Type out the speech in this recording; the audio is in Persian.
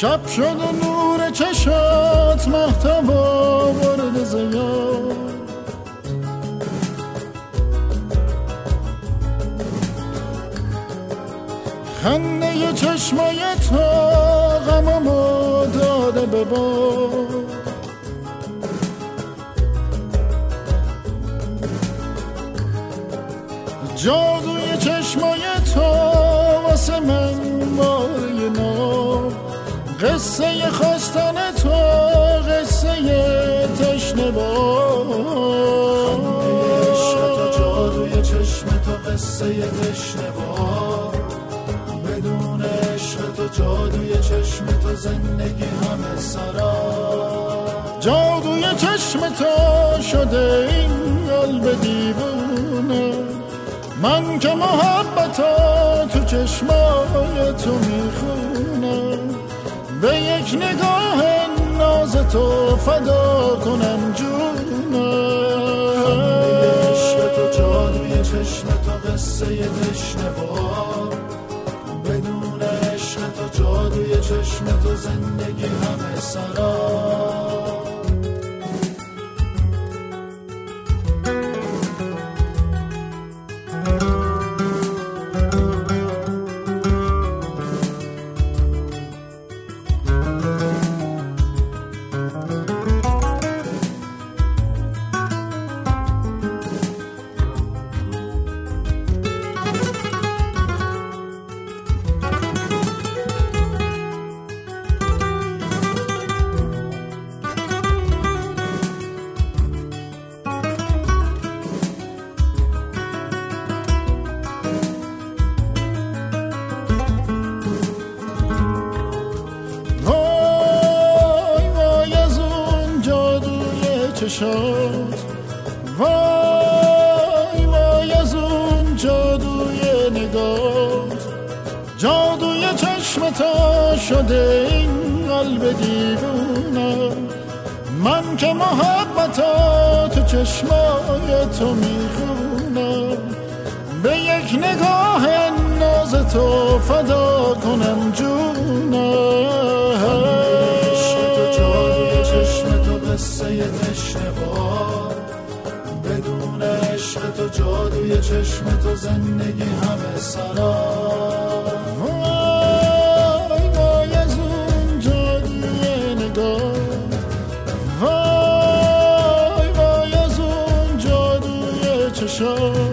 شب شد و نور چشات مهتاب آورد زیاد، خنده چشمای تو غممو داده به باد. جادوی چشمای تو واسه من باره ناب، قصه خواستن تو قصه تشنه باد. خنده عشق تو جادوی چشم تو قصه تشنه باد، بدون عشق تو جادوی چشم تو زندگی همه سراب. جادوی چشم تو شده این قلب دیوونه، من که محبتا تو چشمای تو میخونم، به یک نگاه ناز تو فدا کنم جونم. خنده عشق تو جادوی چشم تو قصه تشنه باد، بدون عشق تو جادوی چشم تو زندگی همه سراب. وای وای از اون جادوی نگات، جادوی چشم تو شده این قلب دیوونه، من که محبتا تو چشمای تو میخونم، به یک نگاه ناز تو فدا کنم جونم. قصه تشنه باد، بدون عشق تو جادوی چشم تو زندگی همه سراب. وای وای از اون جادوی نگاه، وای وای از اون جادوی چشم،